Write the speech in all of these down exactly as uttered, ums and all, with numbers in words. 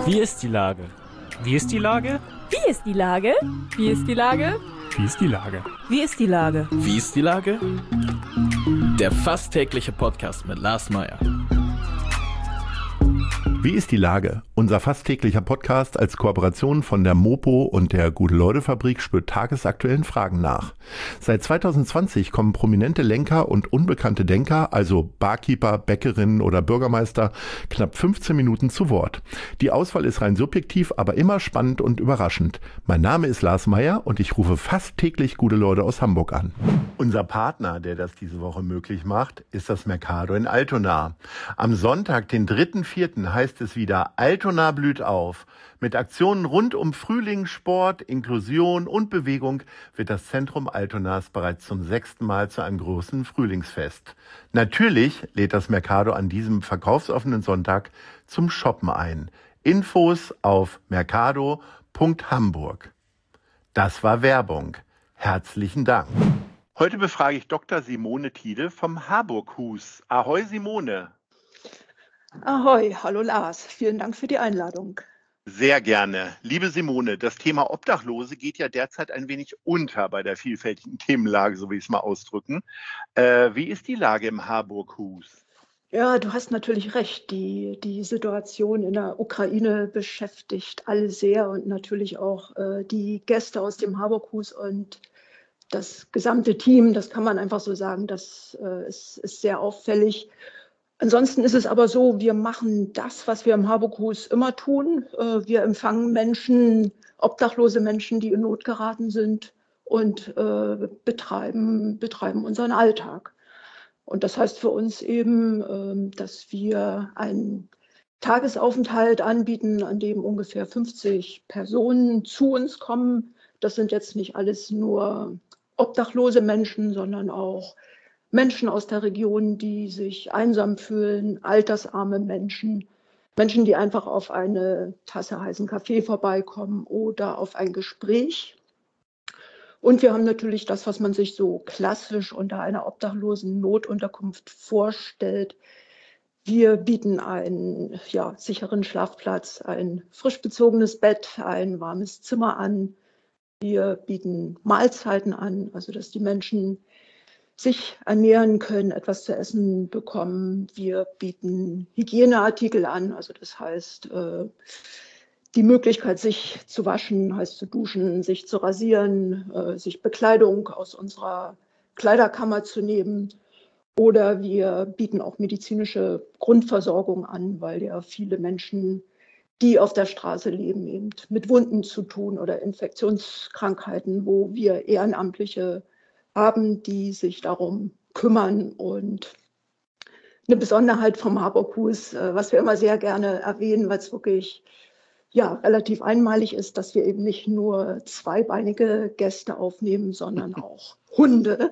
Wie ist die Lage? Wie ist die Lage? Wie ist die Lage? Wie ist die Lage? Wie ist die Lage? Wie ist die Lage? Wie ist die Lage? Der fast tägliche Podcast mit Lars Meyer. Wie ist die Lage? Unser fast täglicher Podcast als Kooperation von der Mopo und der Gute-Leute-Fabrik spürt tagesaktuellen Fragen nach. Seit zwanzig zwanzig kommen prominente Lenker und unbekannte Denker, also Barkeeper, Bäckerinnen oder Bürgermeister, knapp fünfzehn Minuten zu Wort. Die Auswahl ist rein subjektiv, aber immer spannend und überraschend. Mein Name ist Lars Meyer und ich rufe fast täglich gute Leute aus Hamburg an. Unser Partner, der das diese Woche möglich macht, ist das Mercado in Altona. Am Sonntag, den dritten vierten heißt es wieder Altona blüht auf. Mit Aktionen rund um Frühling, Sport, Inklusion und Bewegung wird das Zentrum Altonas bereits zum sechsten Mal zu einem großen Frühlingsfest. Natürlich lädt das Mercado an diesem verkaufsoffenen Sonntag zum Shoppen ein. Infos auf mercado punkt hamburg. Das war Werbung. Herzlichen Dank. Heute befrage ich Doktor Simone Thiele vom Harburg-Hus. Ahoi Simone. Ahoi, hallo Lars, vielen Dank für die Einladung. Sehr gerne. Liebe Simone, das Thema Obdachlose geht ja derzeit ein wenig unter bei der vielfältigen Themenlage, so will ich es mal ausdrücken. Äh, wie ist die Lage im Harburg-Hus? Ja, du hast natürlich recht. Die, die Situation in der Ukraine beschäftigt alle sehr und natürlich auch äh, die Gäste aus dem Harburg-Hus und das gesamte Team. Das kann man einfach so sagen. Das äh, ist, ist sehr auffällig. Ansonsten ist es aber so, wir machen das, was wir im Harburg-Hus immer tun. Äh, wir empfangen Menschen, obdachlose Menschen, die in Not geraten sind und äh, betreiben, betreiben unseren Alltag. Und das heißt für uns eben, äh, dass wir einen Tagesaufenthalt anbieten, an dem ungefähr fünfzig Personen zu uns kommen. Das sind jetzt nicht alles nur obdachlose Menschen, sondern auch Menschen aus der Region, die sich einsam fühlen, altersarme Menschen, Menschen, die einfach auf eine Tasse heißen Kaffee vorbeikommen oder auf ein Gespräch. Und wir haben natürlich das, was man sich so klassisch unter einer obdachlosen Notunterkunft vorstellt. Wir bieten einen ja, sicheren Schlafplatz, ein frisch bezogenes Bett, ein warmes Zimmer an. Wir bieten Mahlzeiten an, also dass die Menschen sich ernähren können, etwas zu essen bekommen. Wir bieten Hygieneartikel an, also das heißt äh, die Möglichkeit, sich zu waschen, heißt zu duschen, sich zu rasieren, äh, sich Bekleidung aus unserer Kleiderkammer zu nehmen. Oder wir bieten auch medizinische Grundversorgung an, weil ja viele Menschen, die auf der Straße leben, eben mit Wunden zu tun oder Infektionskrankheiten, wo wir Ehrenamtliche haben, die sich darum kümmern. Und eine Besonderheit vom Harburg-Hus, was wir immer sehr gerne erwähnen, weil es wirklich ja, relativ einmalig ist, dass wir eben nicht nur zweibeinige Gäste aufnehmen, sondern auch Hunde.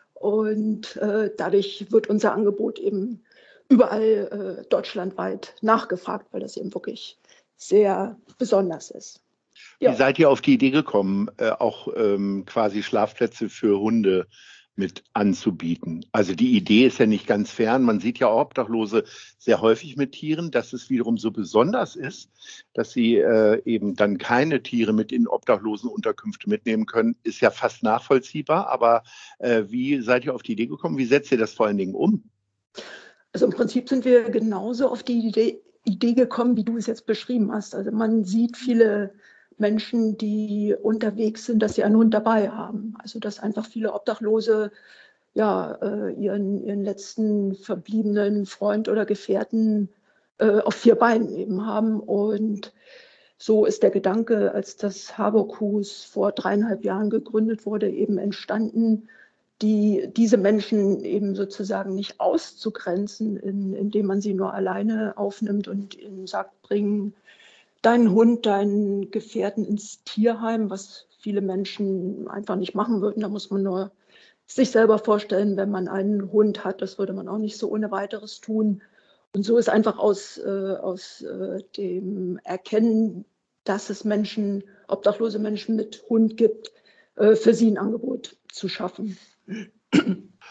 Und äh, dadurch wird unser Angebot eben überall äh, deutschlandweit nachgefragt, weil das eben wirklich sehr besonders ist. Ja. Wie seid ihr auf die Idee gekommen, äh, auch ähm, quasi Schlafplätze für Hunde mit anzubieten? Also die Idee ist ja nicht ganz fern. Man sieht ja auch Obdachlose sehr häufig mit Tieren. Dass es wiederum so besonders ist, dass sie äh, eben dann keine Tiere mit in Obdachlosenunterkünfte mitnehmen können, ist ja fast nachvollziehbar. Aber äh, wie seid ihr auf die Idee gekommen? Wie setzt ihr das vor allen Dingen um? Also im Prinzip sind wir genauso auf die Idee, Idee gekommen, wie du es jetzt beschrieben hast. Also man sieht viele Menschen, die unterwegs sind, dass sie einen Hund dabei haben. Also dass einfach viele Obdachlose ja, äh, ihren, ihren letzten verbliebenen Freund oder Gefährten äh, auf vier Beinen eben haben. Und so ist der Gedanke, als das Harburg-Hus vor dreieinhalb Jahren gegründet wurde, eben entstanden, die, diese Menschen eben sozusagen nicht auszugrenzen, in, indem man sie nur alleine aufnimmt und ihnen sagt, bringen deinen Hund, deinen Gefährten ins Tierheim, was viele Menschen einfach nicht machen würden. Da muss man nur sich selber vorstellen, wenn man einen Hund hat, das würde man auch nicht so ohne weiteres tun. Und so ist einfach aus, äh, aus äh, dem Erkennen, dass es Menschen, obdachlose Menschen mit Hund gibt, äh, für sie ein Angebot zu schaffen.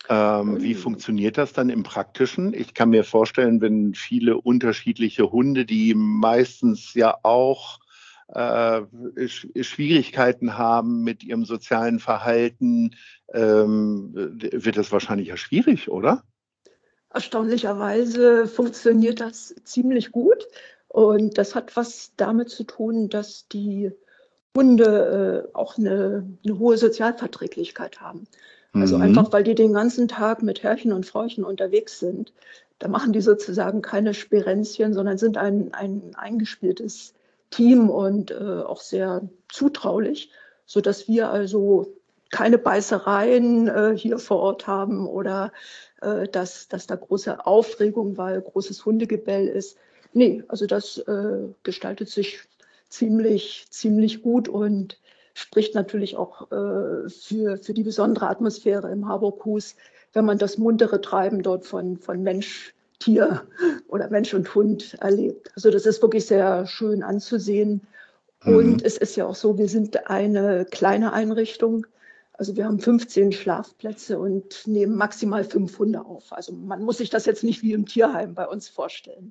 Ähm, wie funktioniert das dann im Praktischen? Ich kann mir vorstellen, wenn viele unterschiedliche Hunde, die meistens ja auch äh, Sch- Schwierigkeiten haben mit ihrem sozialen Verhalten, ähm, wird das wahrscheinlich ja schwierig, oder? Erstaunlicherweise funktioniert das ziemlich gut. Und das hat was damit zu tun, dass die Hunde äh, auch eine, eine hohe Sozialverträglichkeit haben. Also Mhm. einfach, weil die den ganzen Tag mit Herrchen und Frauchen unterwegs sind. Da machen die sozusagen keine Sperenzchen, sondern sind ein, ein eingespieltes Team und äh, auch sehr zutraulich, sodass wir also keine Beißereien äh, hier vor Ort haben oder äh, dass, dass da große Aufregung, weil großes Hundegebell ist. Nee, also das äh, gestaltet sich ziemlich, ziemlich gut und spricht natürlich auch äh, für, für die besondere Atmosphäre im Harburghus, wenn man das muntere Treiben dort von, von Mensch, Tier oder Mensch und Hund erlebt. Also das ist wirklich sehr schön anzusehen. Und Mhm. es ist ja auch so, wir sind eine kleine Einrichtung. Also wir haben fünfzehn Schlafplätze und nehmen maximal fünf Hunde auf. Also man muss sich das jetzt nicht wie im Tierheim bei uns vorstellen.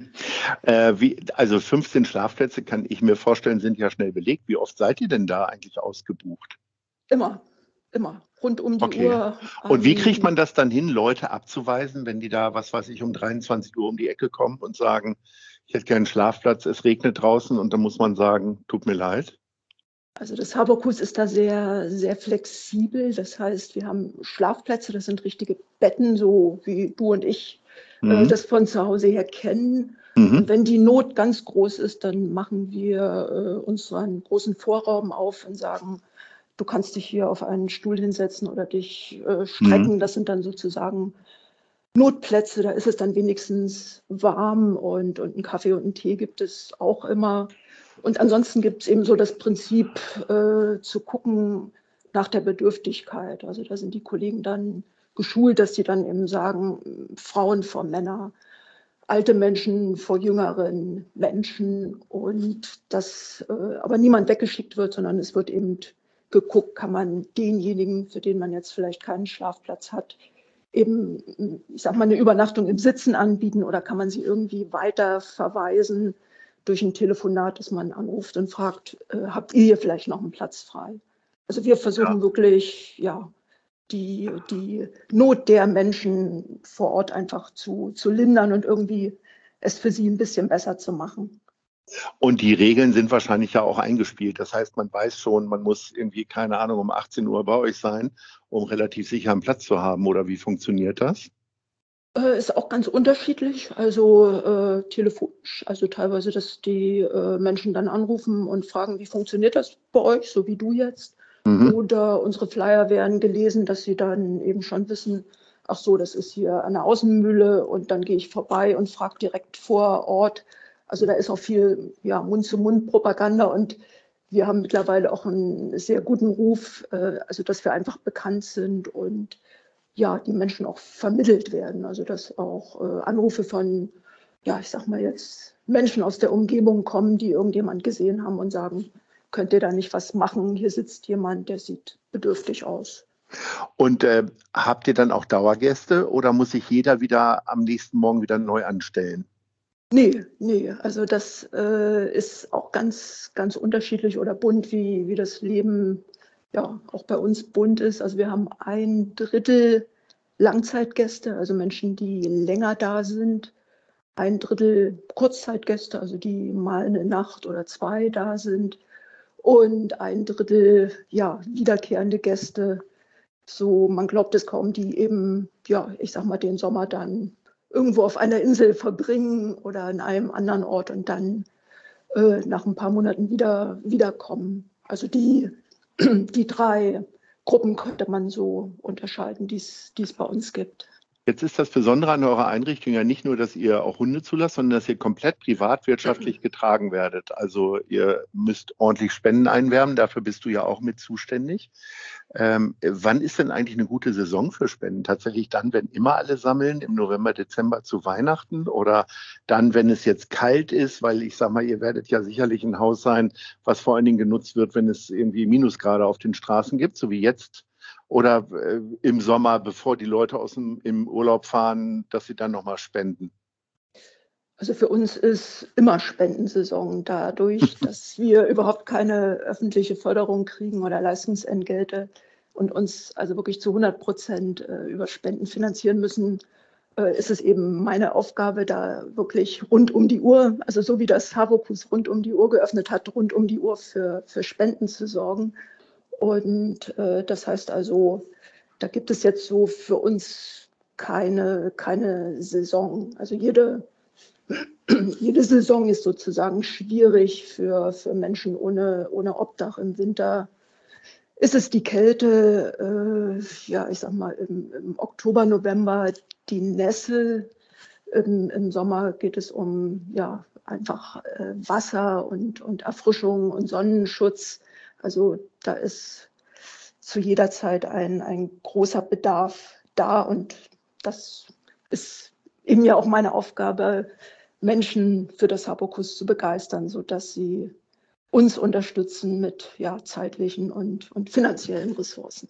Äh, wie, also fünfzehn Schlafplätze kann ich mir vorstellen, sind ja schnell belegt. Wie oft seid ihr denn da eigentlich ausgebucht? Immer, immer, rund um die Okay. Uhr. Und wie kriegt Also man das dann hin, Leute abzuweisen, wenn die da, was weiß ich, um dreiundzwanzig Uhr um die Ecke kommen und sagen, ich hätte gerne einen Schlafplatz, es regnet draußen und dann muss man sagen, tut mir leid? Also das Haberkus ist da sehr, sehr flexibel. Das heißt, wir haben Schlafplätze, das sind richtige Betten, so wie du und ich äh, Mhm. das von zu Hause her kennen. Und Mhm. wenn die Not ganz groß ist, dann machen wir äh, uns so einen großen Vorraum auf und sagen, du kannst dich hier auf einen Stuhl hinsetzen oder dich äh, Mhm. strecken. Das sind dann sozusagen Notplätze, da ist es dann wenigstens warm und, und einen Kaffee und einen Tee gibt es auch immer. Und ansonsten gibt es eben so das Prinzip äh, zu gucken nach der Bedürftigkeit. Also da sind die Kollegen dann geschult, dass sie dann eben sagen, Frauen vor Männer, alte Menschen vor jüngeren Menschen und dass äh, aber niemand weggeschickt wird, sondern es wird eben geguckt, kann man denjenigen, für den man jetzt vielleicht keinen Schlafplatz hat, eben, ich sag mal, eine Übernachtung im Sitzen anbieten oder kann man sie irgendwie weiter verweisen durch ein Telefonat, dass man anruft und fragt, äh, habt ihr hier vielleicht noch einen Platz frei? Also wir Ja. versuchen wirklich, ja, die, die Not der Menschen vor Ort einfach zu, zu lindern und irgendwie es für sie ein bisschen besser zu machen. Und die Regeln sind wahrscheinlich ja auch eingespielt. Das heißt, man weiß schon, man muss irgendwie, keine Ahnung, um achtzehn Uhr bei euch sein, um relativ sicher einen Platz zu haben. Oder wie funktioniert das? Äh, ist auch ganz unterschiedlich, also äh, telefonisch, also teilweise, dass die äh, Menschen dann anrufen und fragen, wie funktioniert das bei euch, so wie du jetzt. Mhm. Oder unsere Flyer werden gelesen, dass sie dann eben schon wissen, ach so, das ist hier an der Außenmühle und dann gehe ich vorbei und frage direkt vor Ort. Also da ist auch viel ja, Mund-zu-Mund-Propaganda und wir haben mittlerweile auch einen sehr guten Ruf, äh, also dass wir einfach bekannt sind und ja, die Menschen auch vermittelt werden. Also dass auch äh, Anrufe von, ja, ich sag mal jetzt, Menschen aus der Umgebung kommen, die irgendjemand gesehen haben und sagen, könnt ihr da nicht was machen? Hier sitzt jemand, der sieht bedürftig aus. Und äh, habt ihr dann auch Dauergäste oder muss sich jeder wieder am nächsten Morgen wieder neu anstellen? Nee, nee, also das äh, ist auch ganz, ganz unterschiedlich oder bunt, wie, wie das Leben ja auch bei uns bunt ist. Also wir haben ein Drittel Langzeitgäste, also Menschen, die länger da sind, ein Drittel Kurzzeitgäste, also die mal eine Nacht oder zwei da sind und ein Drittel ja wiederkehrende Gäste. So, man glaubt es kaum, die eben, ja, ich sag mal, den Sommer dann irgendwo auf einer Insel verbringen oder an einem anderen Ort und dann äh, nach ein paar Monaten wieder wiederkommen. Also die, die drei Gruppen könnte man so unterscheiden, die es bei uns gibt. Jetzt ist das Besondere an eurer Einrichtung ja nicht nur, dass ihr auch Hunde zulasst, sondern dass ihr komplett privatwirtschaftlich getragen werdet. Also ihr müsst ordentlich Spenden einwerben, dafür bist du ja auch mit zuständig. Ähm, wann ist denn eigentlich eine gute Saison für Spenden? Tatsächlich dann, wenn immer alle sammeln, im November, Dezember zu Weihnachten oder dann, wenn es jetzt kalt ist, weil ich sag mal, ihr werdet ja sicherlich ein Haus sein, was vor allen Dingen genutzt wird, wenn es irgendwie Minusgrade auf den Straßen gibt, so wie jetzt. oder äh, im Sommer, bevor die Leute aus dem im Urlaub fahren, dass sie dann nochmal spenden? Also für uns ist immer Spendensaison, dadurch, dass wir überhaupt keine öffentliche Förderung kriegen oder Leistungsentgelte und uns also wirklich zu hundert Prozent äh, über Spenden finanzieren müssen, äh, ist es eben meine Aufgabe, da wirklich rund um die Uhr, also so wie das Habokus rund um die Uhr geöffnet hat, rund um die Uhr für, für Spenden zu sorgen. Und äh, das heißt also, da gibt es jetzt so für uns keine, keine Saison. Also jede, jede Saison ist sozusagen schwierig für, für Menschen ohne, ohne Obdach. Im Winter ist es die Kälte, äh, ja, ich sag mal, im, im Oktober, November die Nässe. Im, im Sommer geht es um ja, einfach äh, Wasser und, und Erfrischung und Sonnenschutz. Also da ist zu jeder Zeit ein, ein großer Bedarf da und das ist eben ja auch meine Aufgabe, Menschen für das Habokus zu begeistern, sodass sie uns unterstützen mit ja, zeitlichen und, und finanziellen Ressourcen.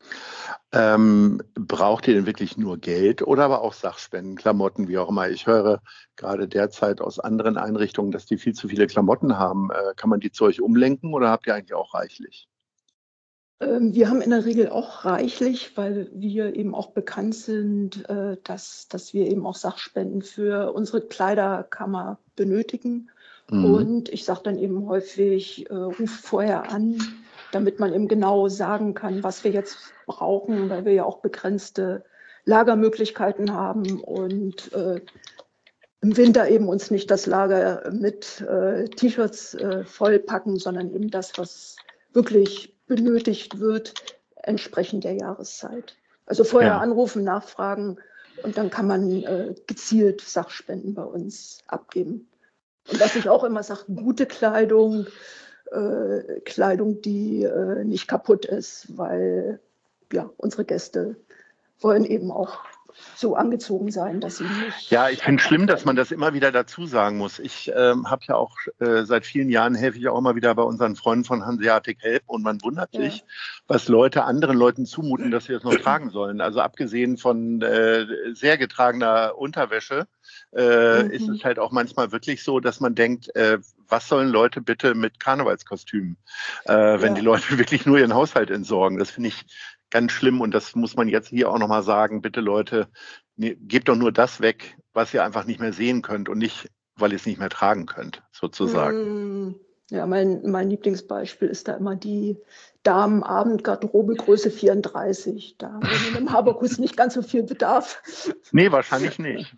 Ähm, braucht ihr denn wirklich nur Geld oder aber auch Sachspenden, Klamotten, wie auch immer? Ich höre gerade derzeit aus anderen Einrichtungen, dass die viel zu viele Klamotten haben. Äh, kann man die zu euch umlenken oder habt ihr eigentlich auch reichlich? Ähm, wir haben in der Regel auch reichlich, weil wir eben auch bekannt sind, äh, dass, dass wir eben auch Sachspenden für unsere Kleiderkammer benötigen. Mhm. Und ich sage dann eben häufig, äh, ruf vorher an, damit man eben genau sagen kann, was wir jetzt brauchen, weil wir ja auch begrenzte Lagermöglichkeiten haben und äh, im Winter eben uns nicht das Lager mit äh, T-Shirts äh, vollpacken, sondern eben das, was wirklich benötigt wird, entsprechend der Jahreszeit. Also vorher ja. anrufen, nachfragen und dann kann man äh, gezielt Sachspenden bei uns abgeben. Und was ich auch immer sage, gute Kleidung, äh, Kleidung, die äh, nicht kaputt ist, weil ja, unsere Gäste wollen eben auch so angezogen sein, dass sie nicht... Ja, ich finde es schlimm, dass man das immer wieder dazu sagen muss. Ich ähm, habe ja auch äh, seit vielen Jahren, helfe ich auch immer wieder bei unseren Freunden von Hanseatic Help und man wundert ja. sich, was Leute anderen Leuten zumuten, dass sie das noch tragen sollen. Also abgesehen von äh, sehr getragener Unterwäsche äh, mhm. ist es halt auch manchmal wirklich so, dass man denkt, äh, was sollen Leute bitte mit Karnevalskostümen, äh, wenn ja. die Leute wirklich nur ihren Haushalt entsorgen. Das finde ich ganz schlimm und das muss man jetzt hier auch nochmal sagen. Bitte Leute, ne, gebt doch nur das weg, was ihr einfach nicht mehr sehen könnt und nicht, weil ihr es nicht mehr tragen könnt, sozusagen. Ja, mein, mein Lieblingsbeispiel ist da immer die Damenabendgarderobe Größe vierunddreißig. Da haben wir im Habokus nicht ganz so viel Bedarf. Nee, wahrscheinlich nicht.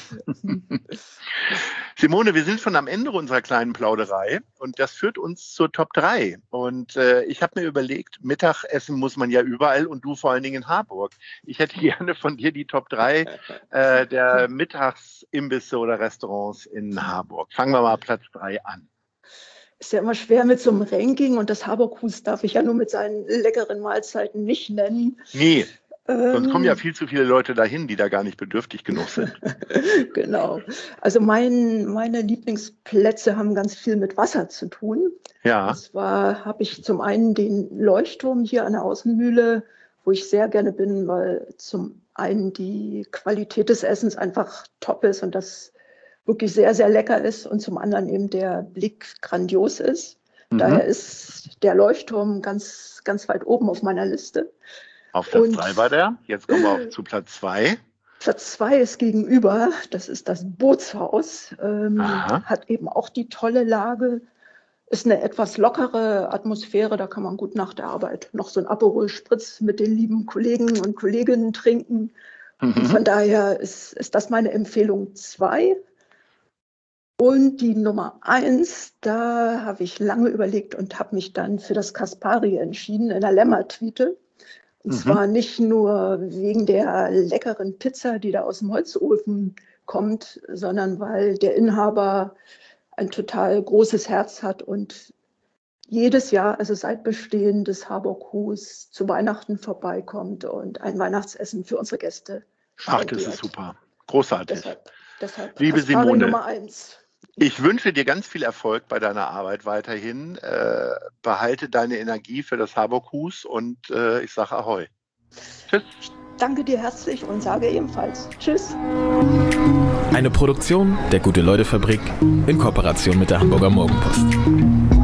Simone, wir sind schon am Ende unserer kleinen Plauderei und das führt uns zur Top drei. Und äh, ich habe mir überlegt, Mittagessen muss man ja überall und du vor allen Dingen in Harburg. Ich hätte gerne von dir die Top drei äh, der Mittagsimbisse oder Restaurants in Harburg. Fangen wir mal Platz drei an. Ist ja immer schwer mit so einem Ranking und das Habokus darf ich ja nur mit seinen leckeren Mahlzeiten nicht nennen. Nee. Sonst kommen ja viel zu viele Leute dahin, die da gar nicht bedürftig genug sind. Genau. Also mein, meine Lieblingsplätze haben ganz viel mit Wasser zu tun. Ja. Und zwar habe ich zum einen den Leuchtturm hier an der Außenmühle, wo ich sehr gerne bin, weil zum einen die Qualität des Essens einfach top ist und das wirklich sehr, sehr lecker ist und zum anderen eben der Blick grandios ist. Mhm. Daher ist der Leuchtturm ganz, ganz weit oben auf meiner Liste. Auf Platz drei war der. Jetzt kommen wir auf zu Platz zwei. Platz zwei ist gegenüber. Das ist das Bootshaus. Ähm, hat eben auch die tolle Lage. Ist eine etwas lockere Atmosphäre. Da kann man gut nach der Arbeit noch so ein Aperol Spritz mit den lieben Kollegen und Kolleginnen trinken. Mhm. Und von daher ist, ist das meine Empfehlung zwei. Und die Nummer eins, da habe ich lange überlegt und habe mich dann für das Kaspari entschieden in der Lämmertwiete. Und mhm. zwar nicht nur wegen der leckeren Pizza, die da aus dem Holzofen kommt, sondern weil der Inhaber ein total großes Herz hat und jedes Jahr, also seit Bestehen des Habokus, zu Weihnachten vorbeikommt und ein Weihnachtsessen für unsere Gäste spendiert. Ach, das ist super. Großartig. Deshalb, deshalb Liebe Kaspari Simone, Nummer eins. Ich wünsche dir ganz viel Erfolg bei deiner Arbeit weiterhin. Äh, behalte deine Energie für das Habokus und äh, ich sage Ahoi. Tschüss. Ich danke dir herzlich und sage ebenfalls Tschüss. Eine Produktion der Gute-Leute-Fabrik in Kooperation mit der Hamburger Morgenpost.